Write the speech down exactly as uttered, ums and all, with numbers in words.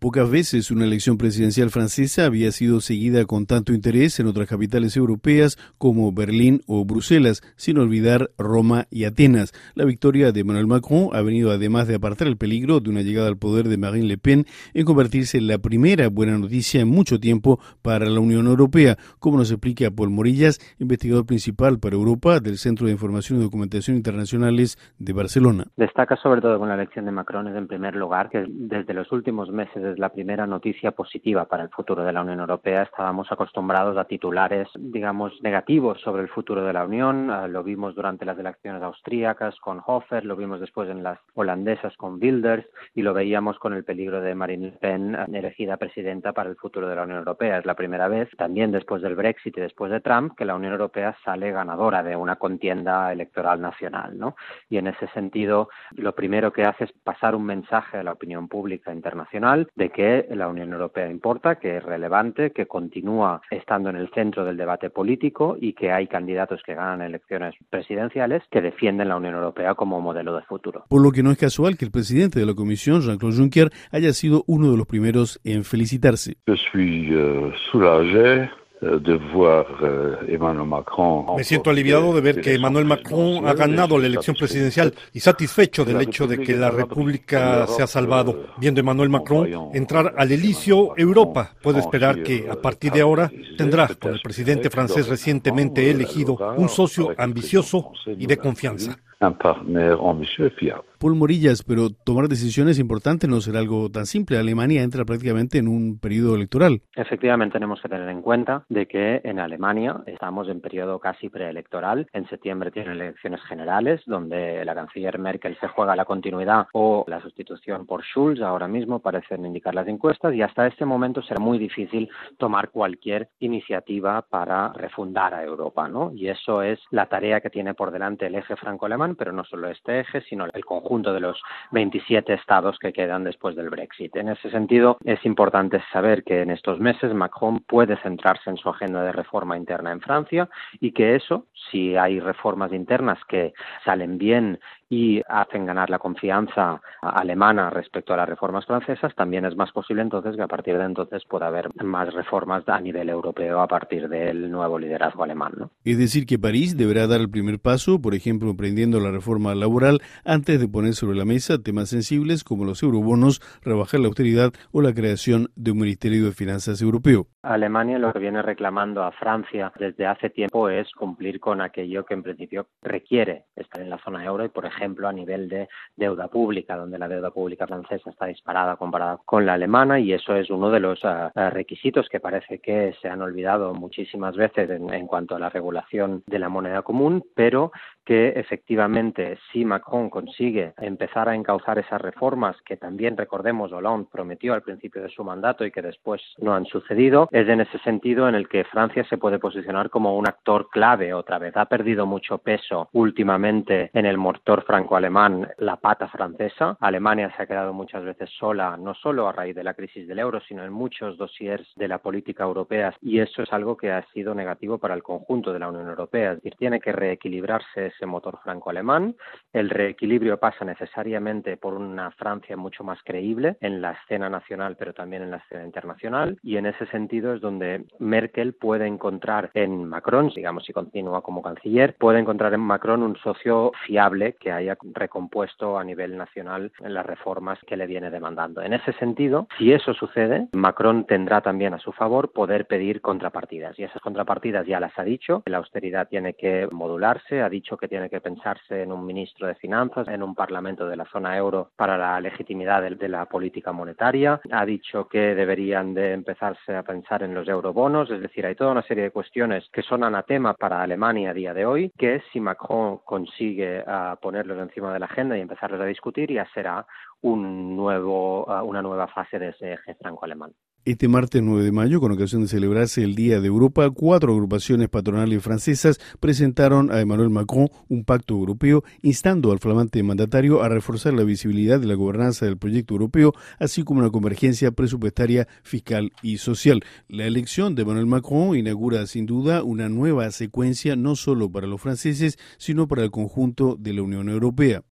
Pocas veces una elección presidencial francesa había sido seguida con tanto interés en otras capitales europeas como Berlín o Bruselas, sin olvidar Roma y Atenas. La victoria de Emmanuel Macron ha venido, además de apartar el peligro de una llegada al poder de Marine Le Pen, en convertirse en la primera buena noticia en mucho tiempo para la Unión Europea, como nos explica Paul Morillas, investigador principal para Europa del Centro de Información y Documentación Internacionales de Barcelona. Destaca sobre todo con la elección de Macron, en primer lugar, que desde los últimos meses es la primera noticia positiva para el futuro de la Unión Europea. Estábamos acostumbrados a titulares, digamos, negativos sobre el futuro de la Unión. Uh, lo vimos durante las elecciones austríacas con Hofer, lo vimos después en las holandesas con Wilders y lo veíamos con el peligro de Marine Le Pen, elegida presidenta para el futuro de la Unión Europea. Es la primera vez, también después del Brexit y después de Trump, que la Unión Europea sale ganadora de una contienda electoral nacional, ¿no? Y en ese sentido, lo primero que hace es pasar un mensaje a la opinión pública internacional de que la Unión Europea importa, que es relevante, que continúa estando en el centro del debate político y que hay candidatos que ganan elecciones presidenciales que defienden la Unión Europea como modelo de futuro. Por lo que no es casual que el presidente de la Comisión, Jean-Claude Juncker, haya sido uno de los primeros en felicitarse. Je suis euh, soulagé. De voir Emmanuel Macron. Me siento aliviado de ver que Emmanuel Macron ha ganado la elección presidencial y satisfecho del hecho de que la República se ha salvado. Viendo a Emmanuel Macron entrar al Elíseo, Europa puede esperar que a partir de ahora tendrá con el presidente francés recientemente elegido un socio ambicioso y de confianza. Un partenaire ambitieux y fiable. Paul Morillas, pero tomar decisiones importantes no será algo tan simple. Alemania entra prácticamente en un periodo electoral. Efectivamente, tenemos que tener en cuenta de que en Alemania estamos en periodo casi preelectoral. En septiembre tienen elecciones generales, donde la canciller Merkel se juega la continuidad o la sustitución por Schulz. Ahora mismo parecen indicar las encuestas y hasta este momento será muy difícil tomar cualquier iniciativa para refundar a Europa, ¿no? Y eso es la tarea que tiene por delante el eje franco-alemán, pero no solo este eje, sino el conjunto de los veintisiete estados que quedan después del Brexit. En ese sentido, es importante saber que en estos meses Macron puede centrarse en su agenda de reforma interna en Francia y que eso, si hay reformas internas que salen bien y hacen ganar la confianza alemana respecto a las reformas francesas, también es más posible entonces que a partir de entonces pueda haber más reformas a nivel europeo a partir del nuevo liderazgo alemán, ¿no? Es decir, que París deberá dar el primer paso, por ejemplo, emprendiendo la reforma laboral antes de poner sobre la mesa temas sensibles como los eurobonos, rebajar la austeridad o la creación de un Ministerio de Finanzas europeo. Alemania lo que viene reclamando a Francia desde hace tiempo es cumplir con aquello que en principio requiere estar en la zona euro y, por ejemplo, ejemplo, a nivel de deuda pública, donde la deuda pública francesa está disparada comparada con la alemana y eso es uno de los uh, requisitos que parece que se han olvidado muchísimas veces en, en cuanto a la regulación de la moneda común, pero que efectivamente si Macron consigue empezar a encauzar esas reformas que también, recordemos, Hollande prometió al principio de su mandato y que después no han sucedido, es en ese sentido en el que Francia se puede posicionar como un actor clave otra vez. Ha perdido mucho peso últimamente en el motor franco-alemán la pata francesa. Alemania se ha quedado muchas veces sola, no solo a raíz de la crisis del euro, sino en muchos dossiers de la política europea y eso es algo que ha sido negativo para el conjunto de la Unión Europea. Es decir, tiene que reequilibrarse ese motor franco-alemán. El reequilibrio pasa necesariamente por una Francia mucho más creíble en la escena nacional, pero también en la escena internacional y en ese sentido es donde Merkel puede encontrar en Macron, digamos si continúa como canciller, puede encontrar en Macron un socio fiable que haya recompuesto a nivel nacional en las reformas que le viene demandando. En ese sentido, si eso sucede, Macron tendrá también a su favor poder pedir contrapartidas y esas contrapartidas ya las ha dicho. La austeridad tiene que modularse, ha dicho que tiene que pensarse en un ministro de Finanzas, en un parlamento de la zona euro para la legitimidad de, de la política monetaria, ha dicho que deberían de empezarse a pensar en los eurobonos, es decir, hay toda una serie de cuestiones que son anatema para Alemania a día de hoy, que si Macron consigue uh, ponerlos encima de la agenda y empezarlos a discutir, ya será un nuevo, uh, una nueva fase de ese eje franco-alemán. Este martes nueve de mayo, con ocasión de celebrarse el Día de Europa, cuatro agrupaciones patronales francesas presentaron a Emmanuel Macron un pacto europeo instando al flamante mandatario a reforzar la visibilidad de la gobernanza del proyecto europeo, así como una convergencia presupuestaria, fiscal y social. La elección de Emmanuel Macron inaugura sin duda una nueva secuencia no solo para los franceses, sino para el conjunto de la Unión Europea.